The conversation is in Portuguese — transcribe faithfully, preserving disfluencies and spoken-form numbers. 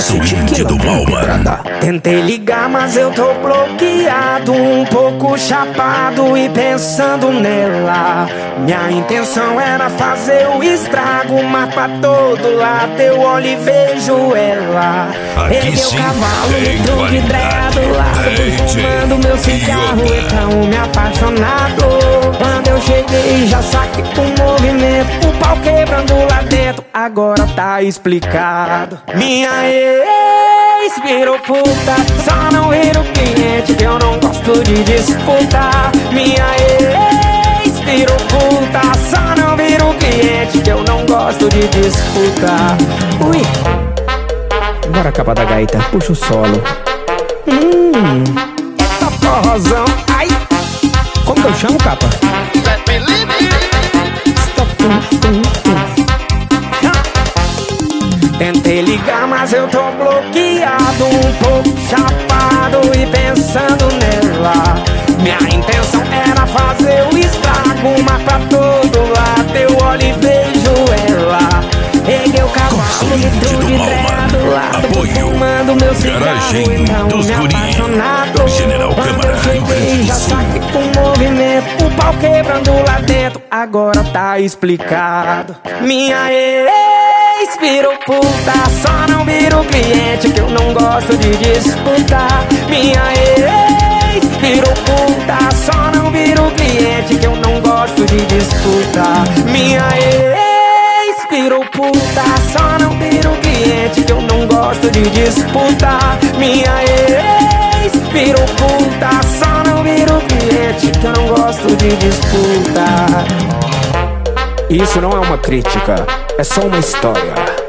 Swing do Bauman. Tentei ligar, mas eu tô bloqueado, um pouco chapado e pensando nela. Minha intenção era fazer o estrago, mas pra todo lado eu olho e vejo ela. Peguei o cavalo, litro de dreia do lado, fui fumando meu cigarro e tão me apaixonado. Quando eu cheguei já saquei com movimento, o pau quebrando lá dentro, agora tá explicado. Minha ex virou puta, só não vira o cliente que eu não gosto de disputar. Minha ex virou puta, só não vira o cliente que eu não gosto de disputar. Ui, bora capa da gaita, puxa o solo. Hum, tá forrozão. Ai, como que eu chamo, capa? Tentei ligar, mas eu tô bloqueado, um pouco chapado e pensando nela. Minha intenção era fazer o estrago, mas pra todo lado eu olho e vejo ela. Peguei o cavalo, litro de dreia do lado, fui fumando meu cigarro e tão me apaixonado. Quando eu cheguei já saquei com movimento, o pau quebrando lá dentro, agora tá explicado. Minha ex virou puta, só não vira o cliente que eu não gosto de disputar. Minha ex virou puta, só não vira o cliente que eu não gosto de disputar. Minha ex virou puta, só não vira o cliente que eu não gosto de disputar. Minha ex virou puta, só não vira o cliente que eu não gosto de disputar. Isso não é uma crítica, é só uma história.